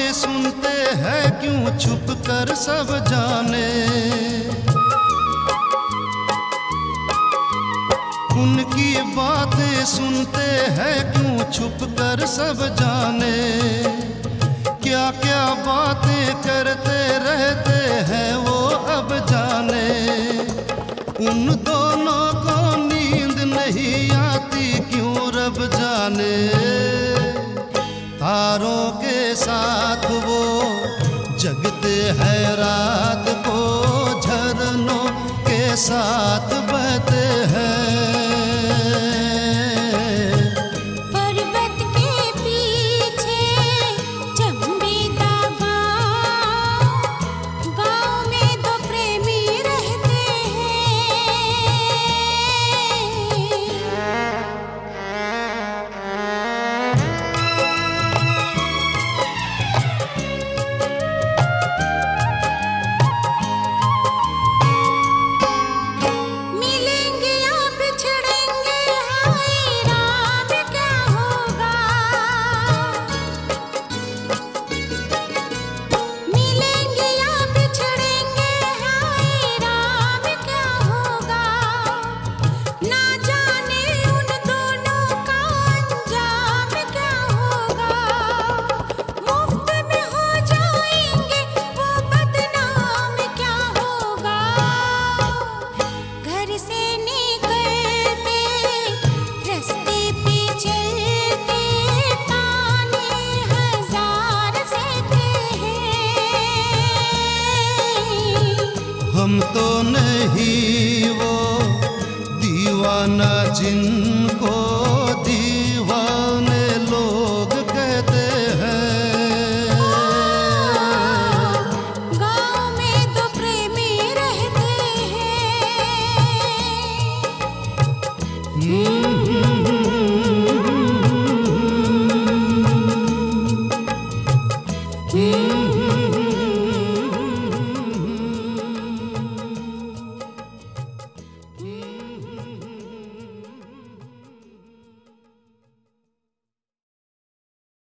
सुनते हैं क्यों छुप कर सब जाने, उनकी बातें सुनते हैं क्यों छुप कर सब जाने। क्या क्या बातें करते रहते हैं वो अब जाने। उन दोनों को नींद नहीं आती क्यों रब जाने। तारों के साथ वो जगते हैं रात को, झरनों के साथ बहते हैं। पर्वत के पीछे चंबीदा गाँव में दो प्रेमी रहते हैं। मिलेंगे या बिछड़ेंगे, हाय राम क्या होगा। मिलेंगे या बिछड़ेंगे, हाय राम क्या होगा। ना जाने उन दोनों का अंजाम क्या होगा। मुफ्त में हो जाएंगे वो बदनाम क्या होगा। घर से निकलते रास्ते पे चलते ताने हजार सहते हैं। हम तो नहीं वो दीवाना जिनको